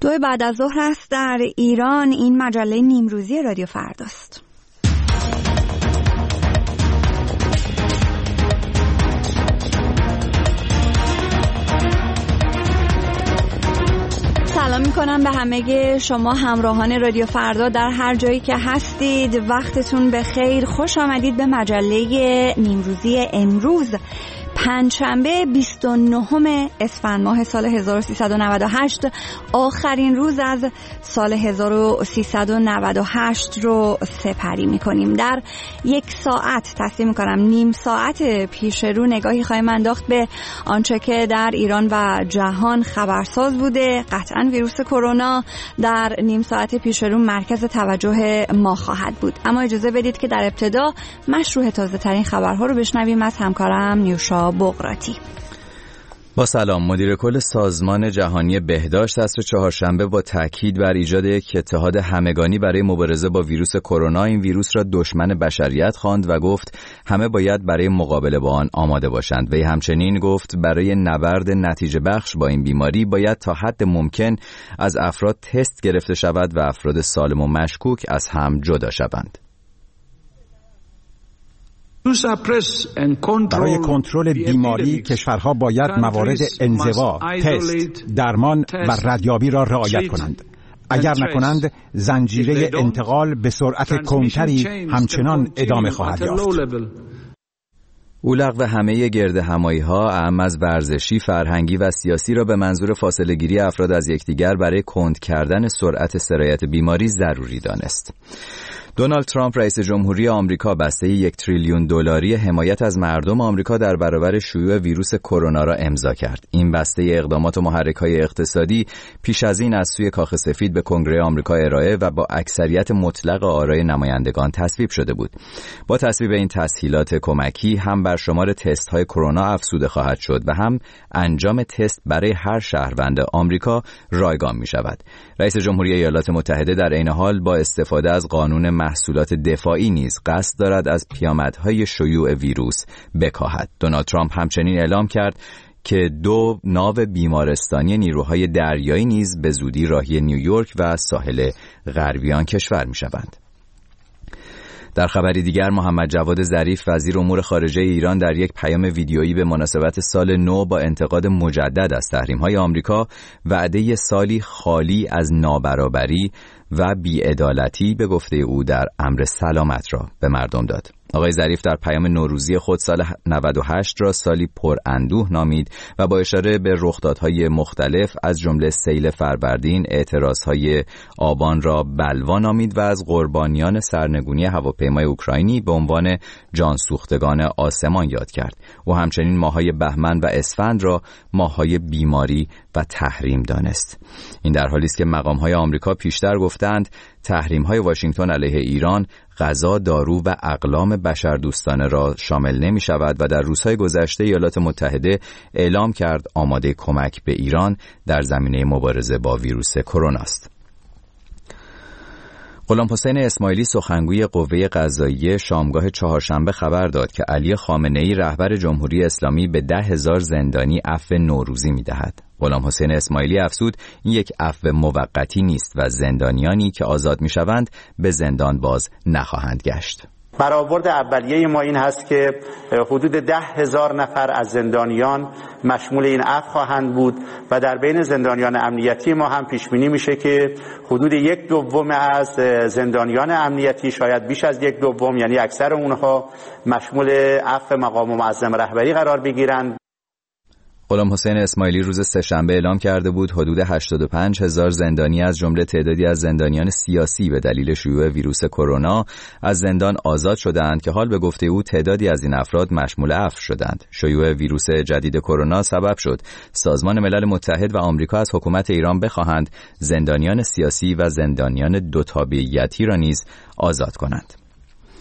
2 بعد از ظهر است در ایران. این مجله نیمروزی رادیو فرداست. سلام میکنم به همه شما همراهان رادیو فردا در هر جایی که هستید. وقتتون بخیر، خوش آمدید به مجله نیمروزی امروز پنجشنبه 29 اسفند ماه سال 1398، آخرین روز از سال 1398 رو سپری میکنیم. در یک ساعت تصمیم میکنم نیم ساعت پیش رو نگاهی خواهیم انداخت به آنچه که در ایران و جهان خبرساز بوده. قطعا ویروس کرونا در نیم ساعت پیش رو مرکز توجه ما خواهد بود، اما اجازه بدید که در ابتدا مشروع تازه ترین خبرها رو بشنویم از همکارم نیوشا بغراتی. با سلام. مدیر کل سازمان جهانی بهداشت عصر چهارشنبه با تاکید بر ایجاد یک اتحاد همگانی برای مبارزه با ویروس کرونا این ویروس را دشمن بشریت خواند و گفت همه باید برای مقابله با آن آماده باشند. وی همچنین گفت برای نبرد نتیجه بخش با این بیماری باید تا حد ممکن از افراد تست گرفته شود و افراد سالم و مشکوک از هم جدا شوند. برای کنترل بیماری کشورها باید موارد انزوا، تست، درمان و ردیابی را رعایت کنند. اگر نکنند زنجیره انتقال به سرعت کمتری همچنان ادامه خواهد یافت. او لغو همه گردهمایی‌ها اعم از ورزشی، فرهنگی و سیاسی را به منظور فاصله گیری افراد از یکدیگر برای کند کردن سرعت سرایت بیماری ضروری دانست. دونالد ترامپ رئیس جمهوری آمریکا بسته 1 تریلیون دلاری حمایت از مردم آمریکا در برابر شیوع ویروس کرونا را امضا کرد. این بسته اقدامات و محرک‌های اقتصادی پیش از این از سوی کاخ سفید به کنگره آمریکا ارائه و با اکثریت مطلق آرای نمایندگان تصویب شده بود. با تصویب این تسهیلات کمکی هم بر شمار تست‌های کرونا افزوده خواهد شد و هم انجام تست برای هر شهروند آمریکا رایگان می‌شود. رئیس جمهوری ایالات متحده در عین حال با استفاده از قانون محصولات دفاعی نیز قصد دارد از پیامدهای شیوع ویروس بکاهد. دونالد ترامپ همچنین اعلام کرد که 2 ناو بیمارستانی نیروهای دریایی نیز به زودی راهی نیویورک و ساحل غربی آن کشور می‌شوند. در خبری دیگر محمد جواد ظریف وزیر امور خارجه ایران در یک پیام ویدیویی به مناسبت سال نو با انتقاد مجدد از تحریم‌های آمریکا وعده سالی خالی از نابرابری و بی‌عدالتی به گفته او در امر سلامت را به مردم داد. آقای ظریف در پیام نوروزی خود سال 98 را سالی پر اندوه نامید و با اشاره به رخدادهای مختلف از جمله سیل فروردین، اعتراضهای آبان را بلوا نامید و از قربانیان سرنگونی هواپیمای اوکراینی به عنوان جانسوختگان آسمان یاد کرد. او همچنین ماه‌های بهمن و اسفند را ماه‌های بیماری و تحریم دانست. این در حالی است که مقام‌های آمریکا پیشتر گفتند تحریم‌های واشنگتن علیه ایران غذا، دارو و اقلام بشردوستانه را شامل نمی شود و در روزهای گذشته ایالات متحده اعلام کرد آماده کمک به ایران در زمینه مبارزه با ویروس کرونا است. غلامحسین اسماعیلی سخنگوی قوه قضاییه شامگاه چهارشنبه خبر داد که علی خامنه‌ای رهبر جمهوری اسلامی به 10,000 زندانی عفو نوروزی می‌دهد. غلامحسین اسماعیلی افزود این یک عفو موقتی نیست و زندانیانی که آزاد می‌شوند به زندان باز نخواهند گشت. برآورد اولیه ما این هست که حدود 10,000 نفر از زندانیان مشمول این عفو خواهند بود و در بین زندانیان امنیتی ما هم پیش بینی میشه که حدود 1/2 از زندانیان امنیتی، شاید بیش از 1/2، یعنی اکثر اونها مشمول عفو مقام معظم رهبری قرار بگیرند. غلامحسین اسماعیلی روز سه‌شنبه اعلام کرده بود حدود 85,000 زندانی از جمله تعدادی از زندانیان سیاسی به دلیل شیوع ویروس کرونا از زندان آزاد شدند که حال به گفته او تعدادی از این افراد مشمول عفو شدند. شیوع ویروس جدید کرونا سبب شد سازمان ملل متحد و آمریکا از حکومت ایران بخواهند زندانیان سیاسی و زندانیان دو تابعیتی را نیز آزاد کنند.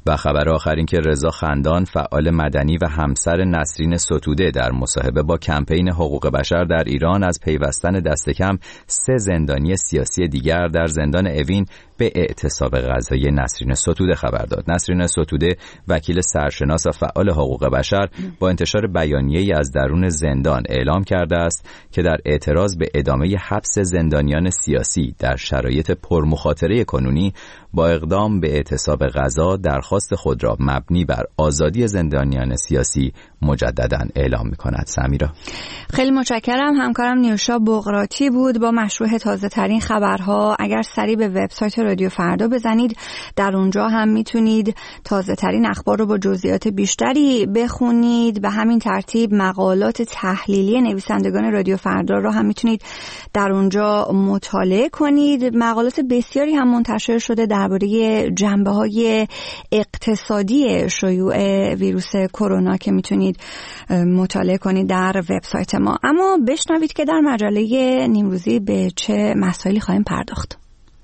و خبر آخر این که رضا خندان فعال مدنی و همسر نسرین ستوده در مصاحبه با کمپین حقوق بشر در ایران از پیوستن دست کم 3 زندانی سیاسی دیگر در زندان اوین به اعتصاب قضایی نسرین ستوده خبر داد. نسرین ستوده وکیل سرشناس و فعال حقوق بشر با انتشار بیانیه‌ای از درون زندان اعلام کرده است که در اعتراض به ادامه حبس زندانیان سیاسی در شرایط پرمخاطره کنونی با اقدام به اعتصاب قضا درخواست خود را مبنی بر آزادی زندانیان سیاسی مجددا اعلام می‌کند. سمیرا خیلی متشکرم. همکارم نیوشا بقراتی بود با مشروع تازه ترین خبرها. اگر سری به وبسایت رادیو فردا بزنید در اونجا هم میتونید تازه ترین اخبار رو با جزئیات بیشتری بخونید. به همین ترتیب مقالات تحلیلی نویسندگان رادیو فردا رو هم میتونید در اونجا مطالعه کنید. مقالات بسیاری هم منتشر شده درباره جنبه‌های اقتصادی شیوع ویروس کرونا که میتونید مطالعه کنید در وبسایت ما. اما بشنوید که در مجله نیمروزی به چه مسائلی خواهیم پرداخت.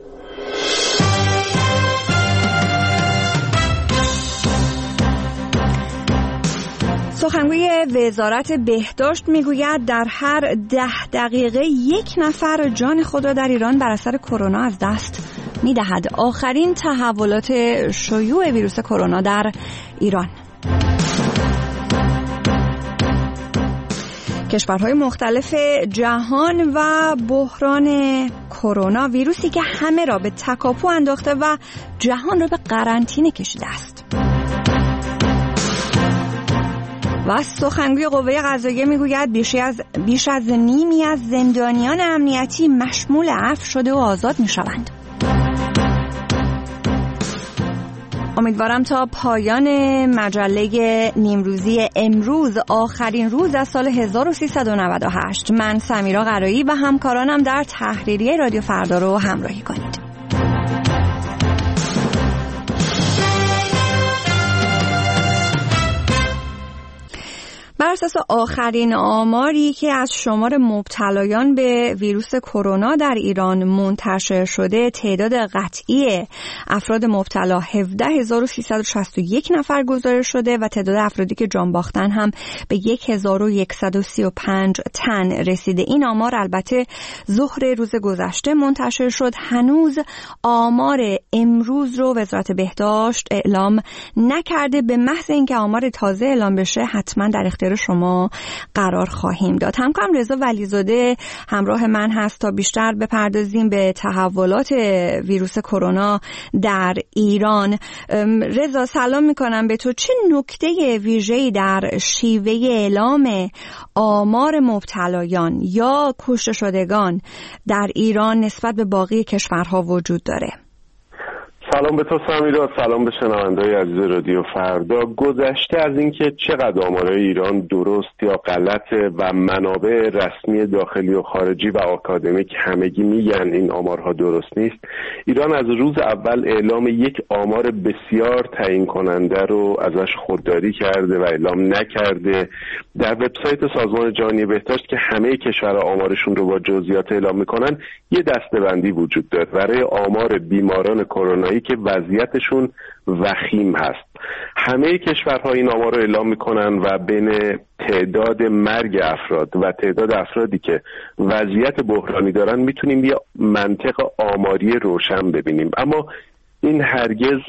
سخنگوی وزارت بهداشت میگوید در هر 10 دقیقه 1 نفر جان خود را در ایران بر اثر کرونا از دست میدهد. آخرین تحولات شیوع ویروس کرونا در ایران. کشورهای مختلف جهان و بحران کرونا، ویروسی که همه را به تکاپو انداخته و جهان را به قرنطینه کشیده است. و سخنگوی قوه قضاییه میگوید بیش از نیمی از زندانیان امنیتی مشمول عفو شده و آزاد میشوند. امیدوارم تا پایان مجله نیمروزی امروز، آخرین روز از سال 1398، من سمیرا قرایی و همکارانم در تحریریه رادیو فردا رو همراهی کنید. بر اساس آخرین آماری که از شمار مبتلایان به ویروس کرونا در ایران منتشر شده، تعداد قطعی افراد مبتلا 17361 نفر گزارش شده و تعداد افرادی که جان باختن هم به 1135 تن رسیده. این آمار البته ظهر روز گذشته منتشر شد. هنوز آمار امروز رو وزارت بهداشت اعلام نکرده. به محض اینکه آمار تازه اعلام بشه حتما در اختیار شما قرار خواهیم داد. همکارم رضا ولیزاده همراه من هست تا بیشتر بپردازیم به تحولات ویروس کرونا در ایران. رضا سلام میکنم به تو. چه نکته ویژه‌ای در شیوه اعلام آمار مبتلایان یا کشته شدگان در ایران نسبت به باقی کشورها وجود داره؟ سلام به تو سمیرا، سلام به شنونده‌های عزیز رادیو فردا. گذشته از اینکه چقدر آمارهای ایران درست یا غلطه و منابع رسمی داخلی و خارجی و آکادمیک همگی میگن این آمارها درست نیست، ایران از روز اول اعلام یک آمار بسیار تعیین کننده رو ازش خودداری کرده و اعلام نکرده. در وبسایت سازمان جهانی بهداشت که همه کشورها آمارشون رو با جزئیات اعلام میکنن یه دسته‌بندی وجود داره برای آمار بیماران کرونایی که وضعیتشون وخیم هست. همه کشورها این آمار رو اعلام میکنن و بین تعداد مرگ افراد و تعداد افرادی که وضعیت بحرانی دارن میتونیم یه منطق آماری روشن ببینیم، اما این هرگز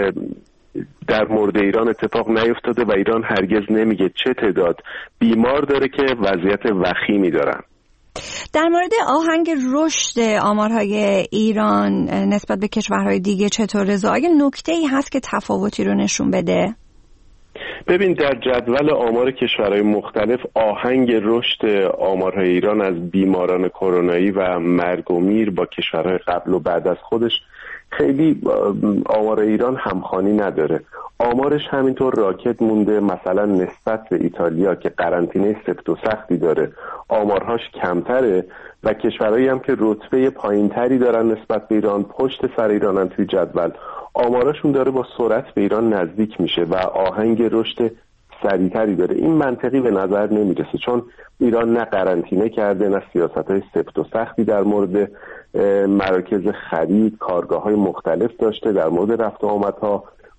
در مورد ایران اتفاق نیفتاده و ایران هرگز نمیگه چه تعداد بیمار داره که وضعیت وخیمی دارن. در مورد آهنگ رشد آمارهای ایران نسبت به کشورهای دیگه چطور رضا؟ آیا نکته‌ای هست که تفاوتی رو نشون بده؟ ببین، در جدول آمار کشورهای مختلف آهنگ رشد آمارهای ایران از بیماران کرونایی و مرگ و میر با کشورهای قبل و بعد از خودش خیلی آمار ایران همخوانی نداره. آمارش همینطور راکت مونده. مثلا نسبت به ایتالیا که قرنطینه سفت و سختی داره آمارهاش کمتره و کشورهایی هم که رتبه پایینتری دارن نسبت به ایران پشت سر ایرانن توی جدول، آماراشون داره با سرعت به ایران نزدیک میشه و آهنگ رشد سریعتری داره. این منطقی به نظر نمیرسه چون ایران نه قرنطینه کرده نه سیاست‌های سفت و سختی در مورد مراکز خرید، کارگاه‌های مختلف داشته، در مورد رفت و آمدها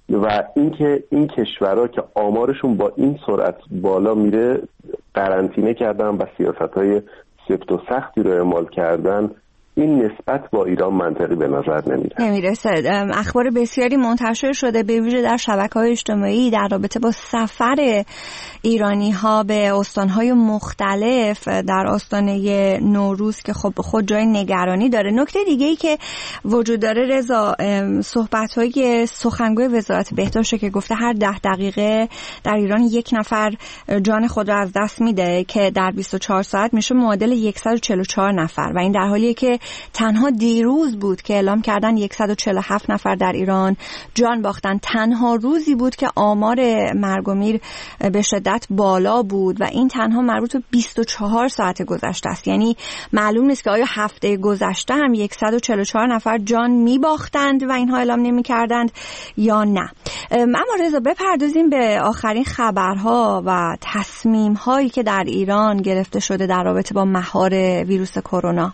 و اینکه این کشورها که آمارشون با این سرعت بالا میره قرنطینه کردن و سیاست‌های سفت و سختی رو اعمال کردن، این نسبت با ایران منطقی به نظر نمیرسه. اخبار بسیاری منتشر شده به ویژه در شبکه‌های اجتماعی در رابطه با سفر ایرانی‌ها به استان‌های مختلف در آستانه نوروز که خب خود جای نگرانی داره. نکته دیگه‌ای که وجود داره رضا، صحبت‌های سخنگوی وزارت بهداشت که گفته هر 10 دقیقه در ایران یک نفر جان خود را از دست میده که در 24 ساعت میشه معادل 144 نفر و این در حالیه که تنها دیروز بود که اعلام کردن 147 نفر در ایران جان باختن. تنها روزی بود که آمار مرگ و میر به شدت بالا بود و این تنها مربوط به 24 ساعت گذشته است. یعنی معلوم نیست که آیا هفته گذشته هم 144 نفر جان می باختند و اینها اعلام نمی کردند یا نه. اما رضا بپردازیم به آخرین خبرها و تصمیم هایی که در ایران گرفته شده در رابطه با مهار ویروس کرونا.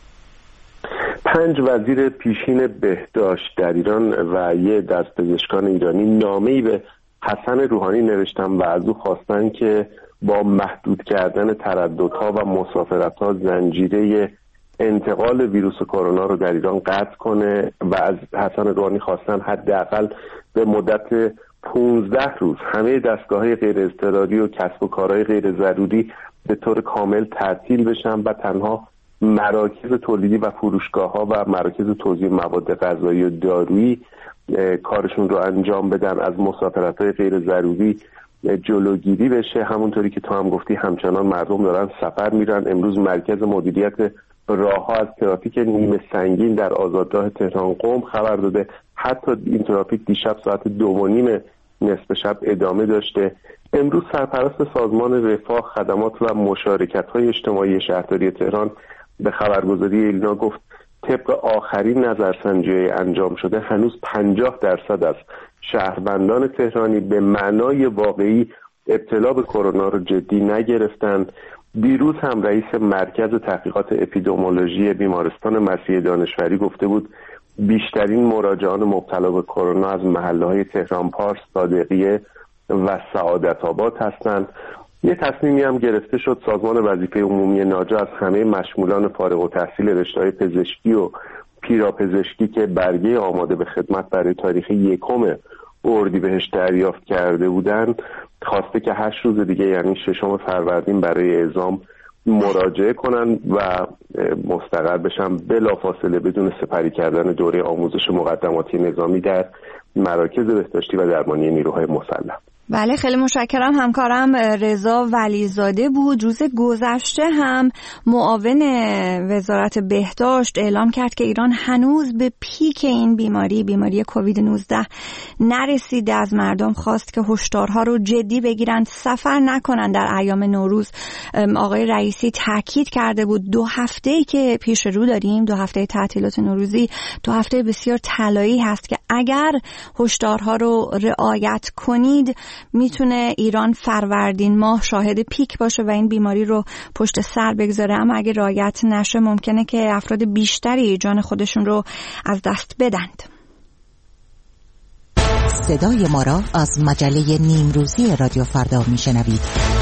5 وزیر پیشین بهداشت در ایران و یه دست پزشکان ایرانی نامه‌ای به حسن روحانی نوشتن و از او خواستن که با محدود کردن ترددها و مسافرت‌ها زنجیره انتقال ویروس کرونا رو در ایران قطع کنه و از حسن روحانی خواستن حداقل به مدت 15 روز همه دستگاه‌های غیر اضطراری و کسب و کارهای غیر ضروری به طور کامل تعطیل بشن و تنها مراکز تولیدی و فروشگاه‌ها و مراکز توزیع مواد غذایی و دارویی کارشون رو انجام بدن، از مسافرت‌های غیر ضروری جلوگیری بشه. همونطوری که تو هم گفتی همچنان مردم دارن سفر میرن. امروز مرکز مدیریت راه‌ها از ترافیک نیمه سنگین در آزادراه تهران قم خبر داده. حتی این ترافیک دیشب ساعت 2:30 نصف شب ادامه داشته. امروز سرپرست سازمان رفاه، خدمات و مشارکت‌های اجتماعی شهرداری تهران به خبرگزاری ایلنا گفت طبق آخرین نظرسنجی انجام شده هنوز 50% از شهروندان تهرانی به معنای واقعی ابتلا به کرونا رو جدی نگرفتند. دیروز هم رئیس مرکز تحقیقات اپیدمیولوژی بیمارستان مسیح دانشوری گفته بود بیشترین مراجعان مبتلا به کرونا از محله‌های تهران پارس، صادقیه و سعادت آباد هستند. یه تصمیمی هم گرفته شد سازمان وظیفه عمومی ناجا از همه مشمولان فارغ التحصیل رشته‌های پزشکی و پیراپزشکی که برگه آماده به خدمت برای تاریخ 1 اردیبهشت دریافت کرده بودند خواسته که 8 روز دیگه یعنی 6 فروردین برای اعزام مراجعه کنن و مستقر بشن بلافاصله بدون سپری کردن دوره آموزش مقدماتی نظامی در مراکز بهداشتی و درمانی نیروهای مسلح. بله، خیلی متشکرم. همکارم رضا ولیزاده بود. روز گذشته هم معاون وزارت بهداشت اعلام کرد که ایران هنوز به پیک این بیماری کووید 19 نرسیده. از مردم خواست که هشدارها رو جدی بگیرند، سفر نکنند در ایام نوروز. آقای رئیسی تاکید کرده بود 2 هفته‌ای که پیش رو داریم، 2 هفته تعطیلات نوروزی، 2 هفته بسیار طلایی هست که اگر هشدارها رو رعایت کنید میتونه ایران فروردین ماه شاهد پیک باشه و این بیماری رو پشت سر بگذاره. اما اگه رعایت نشه ممکنه که افراد بیشتری جان خودشون رو از دست بدند. صدای ما را از مجله نیمروزی رادیو فردا میشنوید.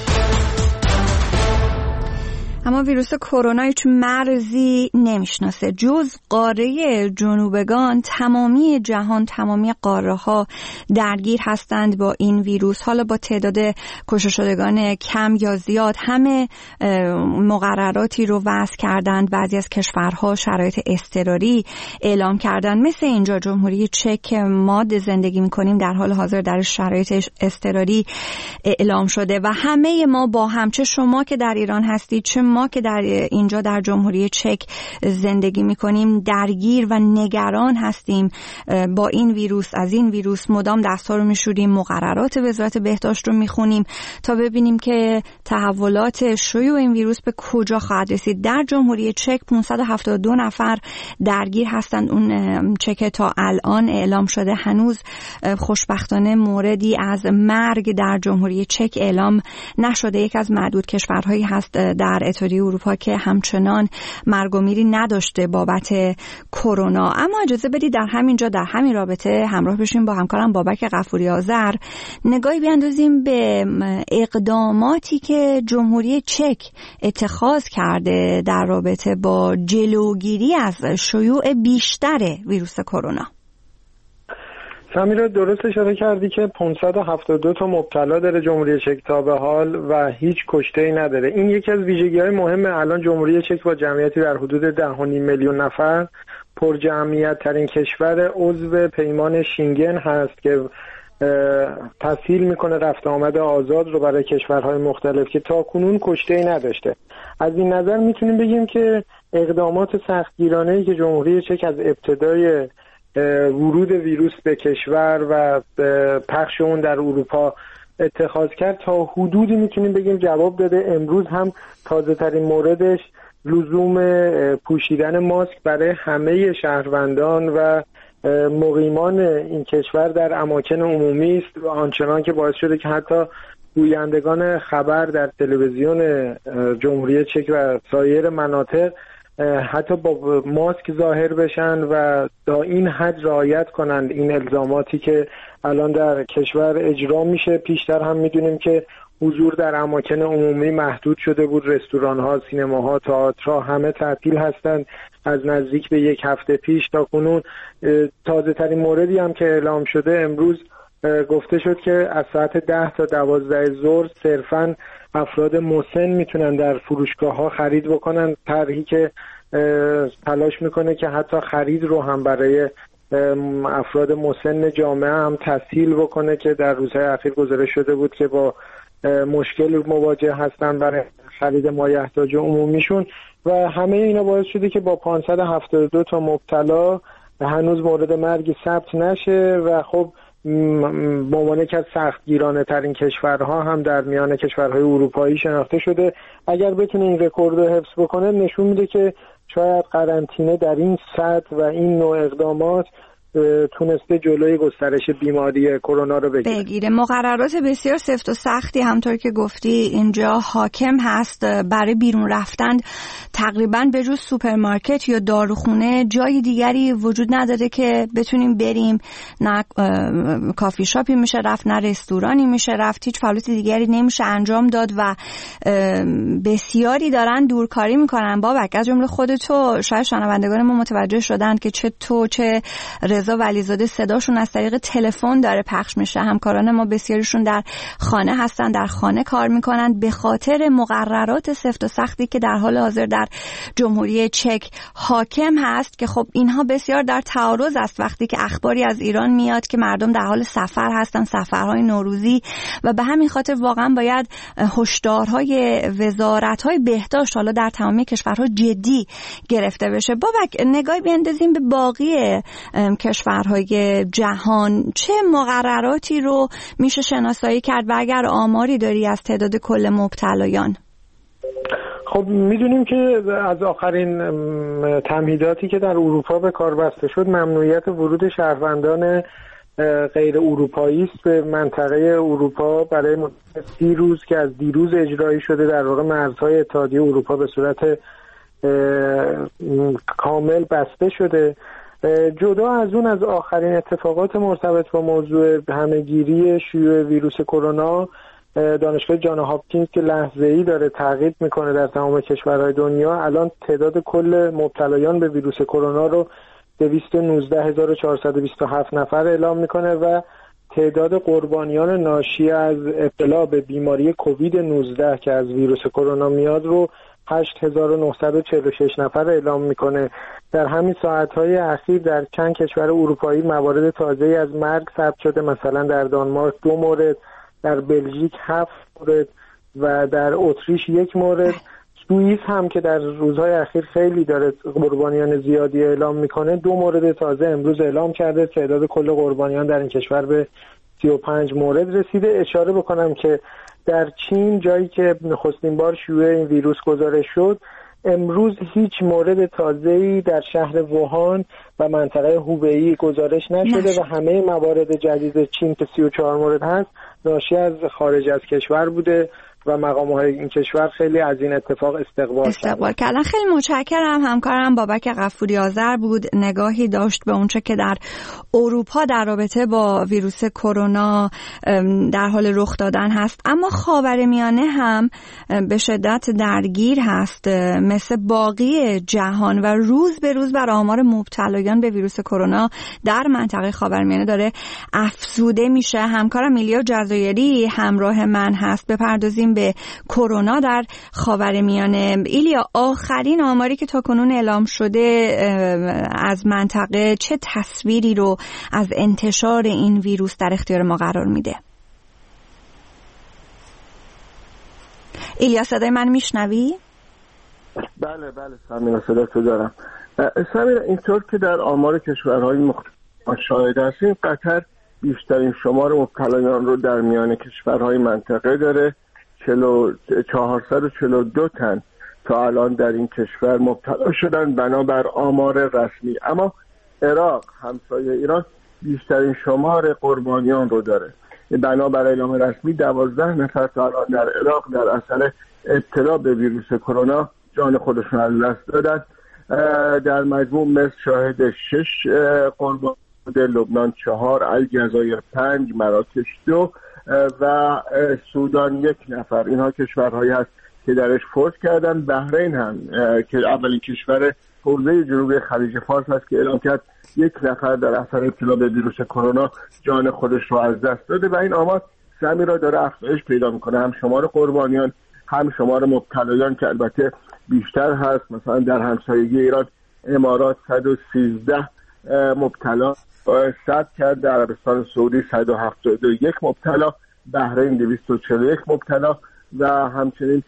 اما ویروس کرونا هیچ مرزی نمیشناسه. جز قاره جنوبگان تمامی جهان، تمامی قاره ها درگیر هستند با این ویروس. حالا با تعداد کشته شدگان کم یا زیاد همه مقرراتی رو وضع کردند. بعضی از کشورها شرایط اضطراری اعلام کردند، مثل اینجا جمهوری چک ما زندگی میکنیم در حال حاضر در شرایط اضطراری اعلام شده و همه ما با هم، چه شما که در ایران هستید چه ما که در اینجا در جمهوری چک زندگی میکنیم، درگیر و نگران هستیم با این ویروس. از این ویروس مدام دست‌ها رو میشوریم، مقررات وزارت بهداشت رو میخونیم تا ببینیم که تحولات شیوع این ویروس به کجا خواهد رسید. در جمهوری چک 572 نفر درگیر هستند. اون چک تا الان اعلام شده. هنوز خوشبختانه موردی از مرگ در جمهوری چک اعلام نشده. یک از معدود کشورهایی هست در اتحادیه اتحادیه اروپا که همچنان مرگ و میری نداشته بابت کرونا. اما اجازه بدید در همینجا در همین رابطه همراه بشیم با همکارم بابک غفوری آذر نگاهی بیاندازیم به اقداماتی که جمهوری چک اتخاذ کرده در رابطه با جلوگیری از شیوع بیشتر ویروس کرونا. سمیرا درست اشاره کردی که 572 تا مبتلا داره جمهوری چک تا به حال و هیچ کشته‌ای نداره. این یکی از ویژگی‌های مهم الان جمهوری چک با جمعیتی در حدود 10.5 میلیون نفر پر جمعیت ترین کشور عضو پیمان شینگن هست که تسهیل میکنه رفت آمد آزاد رو برای کشورهای مختلف که تاکنون کشته‌ای نداشته. از این نظر میتونیم بگیم که اقدامات سختگیرانه‌ای که جمهوری چک از ابتدای ورود ویروس به کشور و پخش اون در اروپا اتخاذ کرد تا حدودی میتونیم بگیم جواب داده. امروز هم تازه ترین موردش لزوم پوشیدن ماسک برای همه شهروندان و مقیمان این کشور در اماکن عمومی است و آنچنان که باعث شده که حتی گویندگان خبر در تلویزیون جمهوری چک و سایر مناطق حتی با ماسک ظاهر بشن و تا این حد رعایت کنند این الزاماتی که الان در کشور اجرا میشه. پیشتر هم میدونیم که حضور در اماکن عمومی محدود شده بود، رستوران‌ها، سینماها، تئاترها همه تعطیل هستند از نزدیک به یک هفته پیش تا کنون. تازه ترین موردی هم که اعلام شده امروز گفته شد که از ساعت 10 تا 12 ظهر صرفاً افراد مسن میتونن در فروشگاه‌ها خرید بکنن. طرحی که تلاش میکنه که حتی خرید رو هم برای افراد مسن جامعه هم تسهیل بکنه که در روزهای اخیر گزارش شده بود که با مشکل مواجه هستن برای خرید مایحتاج عمومیشون و همه اینا باعث شده که با 572 تا مبتلا هنوز مورد مرگ ثبت نشه و خب به عنوان یکی از سختگیرانه ترین کشورها هم در میان کشورهای اروپایی شناخته شده. اگر بتونه این رکورد رو حفظ بکنه نشون میده که شاید قرنطینه در این سطح و این نوع اقدامات تونسته جلوی گسترش بیماری کرونا رو بگیره. مقررات بسیار سفت و سختی همطور که گفتی اینجا حاکم هست. برای بیرون رفتن تقریبا به جز سوپرمارکت یا داروخونه جای دیگری وجود نداره که بتونیم بریم. نه کافی شاپی میشه رفت، نه رستورانی میشه رفت، هیچ فعالیت دیگری نمیشه انجام داد و بسیاری دارن دورکاری میکنن. بابک از جمله خود تو شاید شنوندگان ما متوجه شدن که چه تو چه رضا ولیزاده صداشون از طریق تلفن داره پخش میشه. همکاران ما بسیاریشون در خانه هستن، در خانه کار میکنن به خاطر مقررات سفت و سختی که در حال حاضر در جمهوری چک حاکم هست که خب اینها بسیار در تعارض است وقتی که اخباری از ایران میاد که مردم در حال سفر هستن، سفرهای نوروزی و به همین خاطر واقعا باید هشدارهای وزارت‌های بهداشت حالا در تمامی کشورها جدی گرفته بشه. بابک نگاهی بیاندازیم به باقی کشورهای جهان، چه مقرراتی رو میشه شناسایی کرد و اگر آماری داری از تعداد کل مبتلایان؟ خب میدونیم که از آخرین تمهیداتی که در اروپا به کار بسته شد ممنوعیت ورود شهروندان غیر اروپایی است به منطقه اروپا برای مدت 30 روز که از دیروز اجرایی شده. در واقع مرزهای اتحادیه اروپا به صورت کامل بسته شده. جدا از اون از آخرین اتفاقات مرتبط با موضوع همهگیری شیوع ویروس کرونا، دانشگاه جان هاپکینز که لحظه‌ای داره تعقیب میکنه در تمام کشورهای دنیا الان تعداد کل مبتلایان به ویروس کرونا رو 219427 نفر اعلام میکنه و تعداد قربانیان ناشی از ابتلا به بیماری کووید 19 که از ویروس کرونا میاد رو 8946 نفر اعلام میکنه. در همین ساعتهای اخیر در چند کشور اروپایی موارد تازه‌ای از مرگ ثبت شده، مثلا در دانمارک 2 مورد، در بلژیک 7 مورد و در اتریش 1 مورد. سوئیس هم که در روزهای اخیر خیلی داره قربانیان زیادی اعلام میکنه 2 مورد تازه امروز اعلام کرده. تعداد کل قربانیان در این کشور به 35 مورد رسیده. اشاره بکنم که در چین جایی که نخستین بار شیوع این ویروس گزارش شد امروز هیچ مورد تازه‌ای در شهر ووهان و منطقه هوبئی گزارش نشده و همه موارد جدید چین که 34 مورد هست ناشی از خارج از کشور بوده و مقام‌های این کشور خیلی از این اتفاق استقبال کردن. خیلی متشکرم. همکارم بابک غفوری آذر بود، نگاهی داشت به اونچه که در اروپا در رابطه با ویروس کرونا در حال رخ دادن هست. اما خاورمیانه هم به شدت درگیر هست مثل باقی جهان و روز به روز بر آمار مبتلایان به ویروس کرونا در منطقه خاورمیانه داره افزوده میشه. همکارم ایلیا جزایری همراه من هست. بپردازیم به کرونا در خاورمیانه. ایلیا، آخرین آماری که تاکنون اعلام شده از منطقه چه تصویری رو از انتشار این ویروس در اختیار ما قرار میده؟ ایلیا، صدای من میشنوی؟ بله سمیرا، صدا تو دارم. سمیرا، اینطور که در آمار کشورهای مختلف شاهد هستیم، قطر بیشترین شمار مبتلایان رو در میان کشورهای منطقه داره. 442 تن تا الان در این کشور مبتلا شدن بنابر آمار رسمی. اما عراق، همسایه ایران، بیشترین شمار قربانیان رو داره. بنابر اعلام رسمی 12 نفر تا الان در عراق در اثر ابتلا به ویروس کرونا جان خودشون از دست دادن. در مجموع مصر شاهد 6 قربانی، لبنان 4، الجزایر 5، مراکش 2 و سودان 1 نفر. اینها کشورهایی هست که درش فوت کردن. بحرین هم که اولین کشور حوزه جنوبی خلیج فارس هست که اعلام کرد 1 نفر در اثر ابتلا به ویروس کرونا جان خودش رو از دست داده و این آمار سمیرا داره افزایش پیدا میکنه، هم شمار قربانیان هم شمار مبتلایان که البته بیشتر هست. مثلا در همسایگی ایران امارات 113 مبتلا ثبت کرد، در عربستان سعودی 171 مبتلا، بحرین 241 مبتلا و همچنین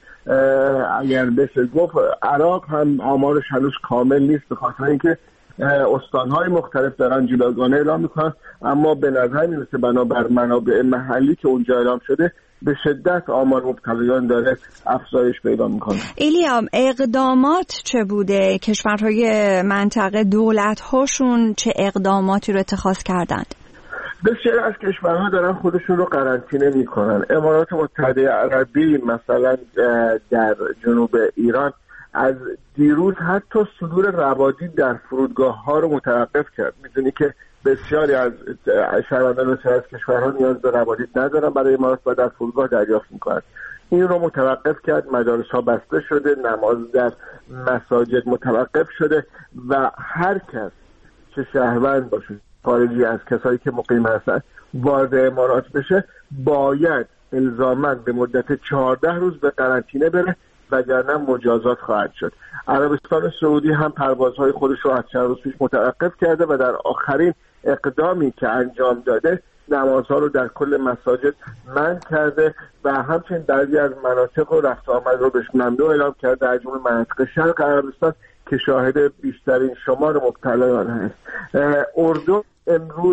اگر بشه گفت عراق هم آمارش هنوز کامل نیست به خاطر اینکه استانهای مختلف دارن جداگانه اعلام میکنن، اما به نظر میرسه بنابر منابع محلی که اونجا اعلام شده به شدت آمار مبتلایان داره افزایش پیدا میکنه. ایلیا، اقدامات چه بوده؟ کشورهای منطقه دولت‌هاشون چه اقداماتی رو اتخاذ کردند؟ بسیاری از کشورها دارن خودشون رو قرنطینه میکنن. امارات متحده عربی مثلا در جنوب ایران از دیروز حتی صدور روادید در فرودگاه ها رو متوقف کرد. میدونی که بسیاری از شهروندان بسیاری از کشورها نیاز به روادید ندارن، برای امارات باید در فرودگاه دریافت میکنن. این رو متوقف کرد. مدارس ها بسته شده، نماز در مساجد متوقف شده و هر کس که شهروند باشه خارجی از کسایی که مقیم هستن وارد امارات بشه باید الزاماً به مدت 14 روز به قرنطینه بره وگرنه مجازات خواهد شد. عربستان سعودی هم پروازهای خودش رو از چند روز پیش متوقف کرده و در آخرین اقدامی که انجام داده نمازها رو در کل مساجد منع کرده و همچنین بعضی از مناطق رو رفت آمد رو بهش ممنوع اعلام کرده، در جمله مناطق شرق عربستان که شاهد بیشترین شمار مبتلایان هست. اردن امروز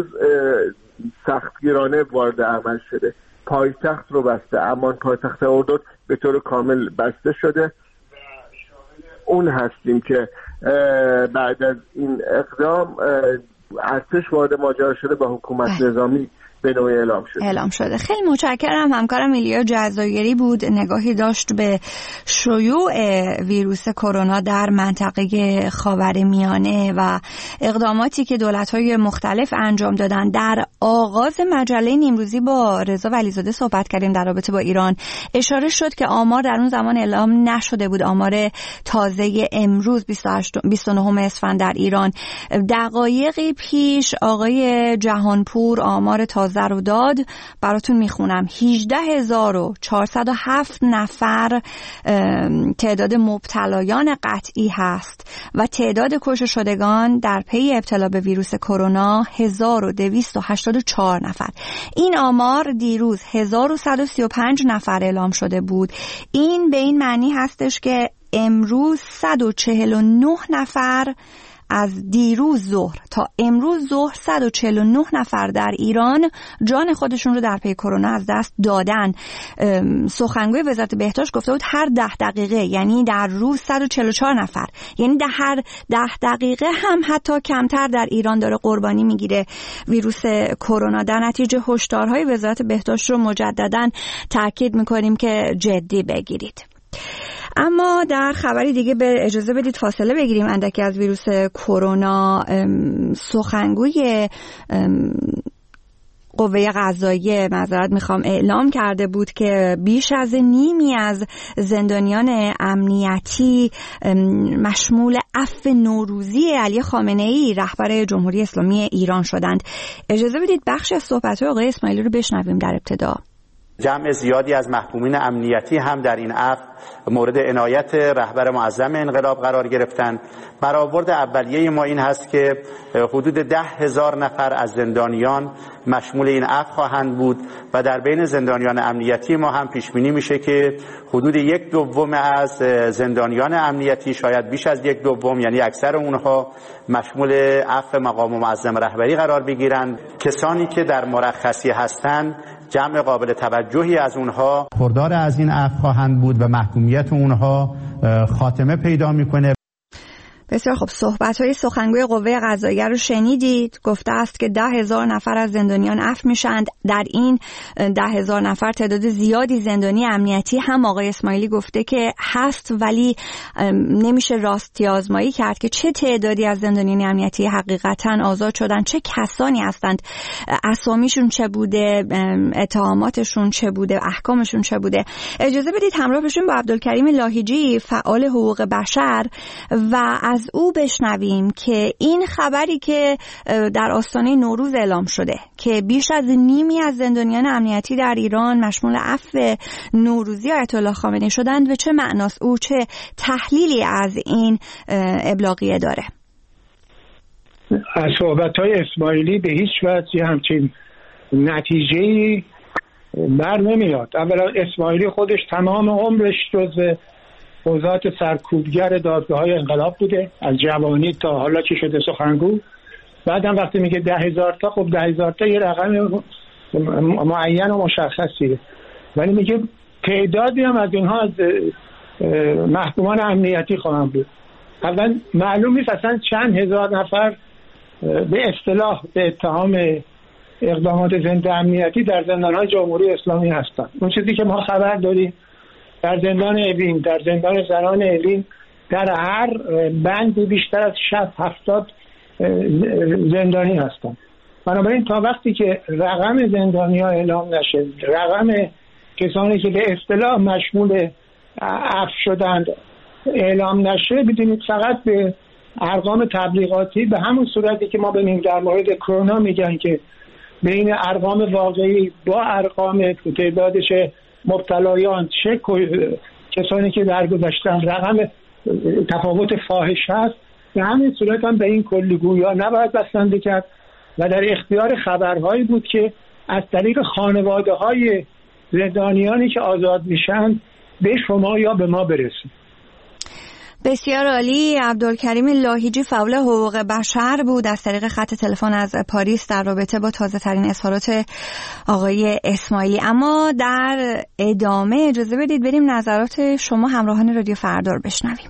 سختگیرانه وارد عمل شده، پایتخت رو بسته، اما پایتخت اردن به طور کامل بسته شده. اون هستیم که بعد از این اقدام ارتش وارد ماجرا شده با حکومت نظامی به نوعی اعلام شده. خیلی متشکرم. همکارم ایلیا جزایری بود، نگاهی داشت به شیوع ویروس کرونا در منطقه خاورمیانه و اقداماتی که دولت‌های مختلف انجام دادن. در آغاز مجله نیمروزی با رضا ولیزاده صحبت کردیم در رابطه با ایران. اشاره شد که آمار در اون زمان اعلام نشده بود، آمار تازه امروز 29 اسفند در ایران. دقایقی پیش آقای جهانپور آمار تازه رو داد، براتون میخونم. 18407 نفر تعداد مبتلایان قطعی هست و تعداد کشته شدگان در پی ابتلا به ویروس کرونا 1284 نفر. این آمار دیروز 1135 نفر اعلام شده بود. این به این معنی هستش که امروز 149 نفر از دیروز ظهر تا امروز ظهر 149 نفر در ایران جان خودشون رو در پی کرونا از دست دادن. سخنگوی وزارت بهداشت گفته بود هر 10 دقیقه، یعنی در روز 144 نفر، یعنی در هر 10 دقیقه هم حتی کمتر در ایران داره قربانی میگیره ویروس کرونا. در نتیجه هشدارهای وزارت بهداشت رو مجدداً تاکید میکنیم که جدی بگیرید. اما در خبری دیگه به اجازه بدید فاصله بگیریم اندکی از ویروس کرونا. سخنگوی قوه قضاییه اعلام کرده بود که بیش از نیمی از زندانیان امنیتی مشمول عفو نوروزی علی خامنه‌ای رهبر جمهوری اسلامی ایران شدند. اجازه بدید بخشی از صحبت‌های آقای اسماعیلی رو بشنویم در ابتدا. جمع زیادی از محکومین امنیتی هم در این عفو مورد عنایت رهبر معظم انقلاب قرار گرفتند. برآورد اولیه ما این هست که حدود 10,000 نفر از زندانیان مشمول این عفو خواهند بود و در بین زندانیان امنیتی ما هم پیش بینی میشه که حدود 1/2 از زندانیان امنیتی، شاید بیش از 1/2، یعنی اکثر اونها مشمول عفو مقام معظم رهبری قرار بگیرند. کسانی که در مرخصی هستند جمع قابل توجهی از اونها خردار از این عفو خواهند بود و محکومیت اونها خاتمه پیدا میکنه. بسیار خب، صحبت‌های سخنگوی قوه قضاییه رو شنیدید. گفته است که 10,000 نفر از زندانیان عفو میشند. در این 10,000 نفر تعداد زیادی زندانی امنیتی هم آقای اسماعیلی گفته که هست، ولی نمیشه راستی آزمایی کرد که چه تعدادی از زندانیان امنیتی حقیقتاً آزاد شدن، چه کسانی هستند، اسامیشون چه بوده، اتهاماتشون چه بوده، احکامشون چه بوده. اجازه بدید همراه بشیم با عبدالکریم لاهیجی، فعال حقوق بشر، و از او بشنویم که این خبری که در آستانه نوروز اعلام شده که بیش از نیمی از زندانیان امنیتی در ایران مشمول عفو نوروزی آیت الله خامنه‌ای شدند به چه معناست، او چه تحلیلی از این ابلاغیه داره؟ از صحبت‌های اسماعیلی به هیچ وجه همچین نتیجه‌ای بر نمیاد. اولا اسماعیلی خودش تمام عمرش جزو حوزات سرکوبگر دادگاه‌های انقلاب بوده، از جوانی تا حالا که شده سخنگو. بعدم وقتی میگه 10,000 تا، خب 10,000 تا یه رقم معین و مشخصیه، ولی میگه تعدادی هم از اینها از محکومان امنیتی خواهند بود. اول معلوم نیست اصلا چند هزار نفر به اصطلاح به اتهام اقدامات ضد امنیتی در زندان‌های جمهوری اسلامی هستند. اون چیزی که ما خبر داریم در زندان اوین، در زندان زنان اوین، در هر بندی بیشتر از 60-70 زندانی هستند. بنابراین تا وقتی که رقم زندانی‌ها اعلام نشه، رقم کسانی که به اصطلاح مشمول عفو شدند اعلام نشه، بدونید فقط به ارقام تبلیغاتی به همون صورتی که ما ببینیم در مورد کرونا میگن که بین ارقام واقعی با ارقام تعدادش مبتلایان چه کسانی که درگذشتن رقم تفاوت فاحش هست، به همین صورت هم به این کلیگویی نباید بسنده کرد و در اختیار خبرهایی بود که از طریق خانواده‌های زندانیانی که آزاد میشن به شما یا به ما برسید. بسیار عالی. عبدالکریم لاهیجی، فعال حقوق بشر بود، از طریق خط تلفن از پاریس در رابطه با تازه ترین اظهارات آقای اسماعیلی. اما در ادامه اجازه بدید بریم نظرات شما همراهان رادیو فردا رو بشنویم.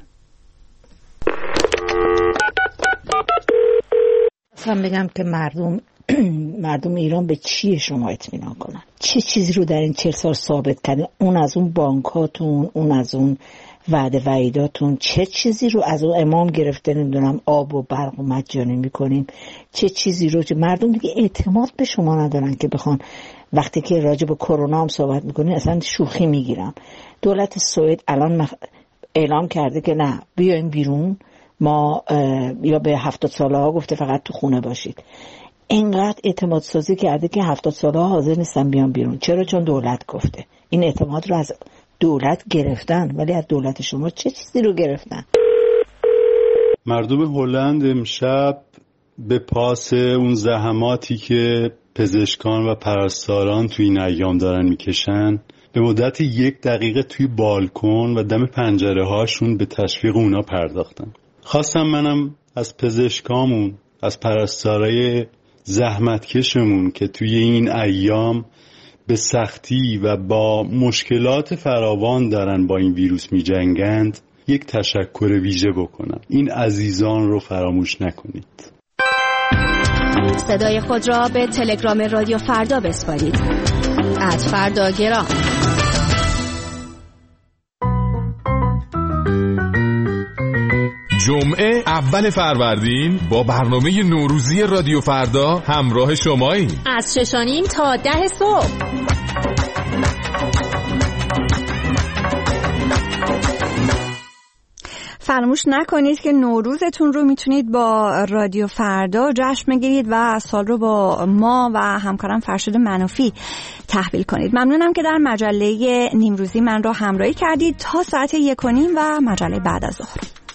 اصلا بگم که مردم ایران به چی شما اطمینان کنن؟ چه چیزی رو در این 40 سال ثابت کردن؟ اون از اون بانکاتون، اون از اون وعده وعیداتون، چه چیزی رو از اون امام گرفته نمیدونم آب و برق و مجانی میکنیم، چه چیزی رو مردم دیگه اعتماد به شما ندارن که بخوان وقتی که راجع به کرونا هم صحبت میکنین اصلا شوخی میگیرن. دولت سوئد الان اعلام کرده که نه بیاین بیرون، ما یا به 70 ساله ها گفته فقط تو خونه باشید. اینقدر اعتماد سازی کرده که 70 ساله ها حاضر نیستن بیان بیرون. چرا؟ چون دولت گفته. این اعتماد رو از دولت گرفتن، ولی از دولت شما چه چیزی رو گرفتن؟ مردم هلند امشب به پاس اون زحماتی که پزشکان و پرستاران توی این ایام دارن میکشن به مدت 1 دقیقه توی بالکن و دم پنجره هاشون به تشویق اونا پرداختن. خواستم منم از پزشکامون، از پرستارای زحمتکشمون که توی این ایام به سختی و با مشکلات فراوان دارن با این ویروس می جنگند یک تشکر ویژه بکنم. این عزیزان رو فراموش نکنید. صدای خود را به تلگرام رادیو فردا بسپارید. @فرداگرام. جمعه اول فروردین با برنامه نوروزی رادیو فردا همراه شماییم. از 6:30 تا 10 صبح. فراموش نکنید که نوروزتون رو میتونید با رادیو فردا جشن بگیرید و سال رو با ما و همکارم فرشاد منافی تحویل کنید. ممنونم که در مجله نیمروزی من رو همراهی کردید تا ساعت 1:30 و مجله بعد از ظهر.